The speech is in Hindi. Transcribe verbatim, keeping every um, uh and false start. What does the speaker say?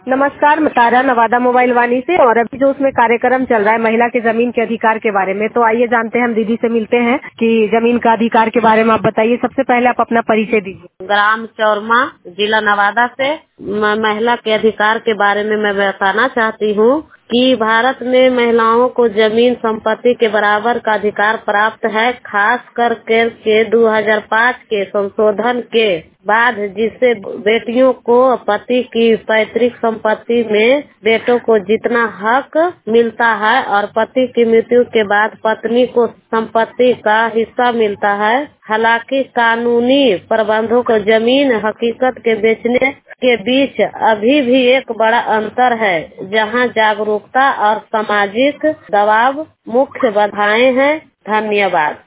नमस्कार, मैं तारा नवादा मोबाइल वाणी से। और अभी जो उसमें कार्यक्रम चल रहा है महिला के जमीन के अधिकार के बारे में, तो आइए जानते हैं, हम दीदी से मिलते हैं कि जमीन का अधिकार के बारे में आप बताइए। सबसे पहले आप अपना परिचय दीजिए। ग्राम चौरमा, जिला नवादा से। मैं महिला के अधिकार के बारे में मैं बताना चाहती हूँ कि भारत में महिलाओं को जमीन संपत्ति के बराबर का अधिकार प्राप्त है, खास कर के दो हज़ार पाँच के संशोधन के बाद, जिससे बेटियों को पति की पैतृक संपत्ति में बेटों को जितना हक मिलता है और पति की मृत्यु के बाद पत्नी को संपत्ति का हिस्सा मिलता है। हालांकि कानूनी प्रबंधों को जमीन हकीकत के बेचने के बीच अभी भी एक बड़ा अंतर है, जहां जागरूकता और सामाजिक दबाव मुख्य बाधाएं हैं। धन्यवाद।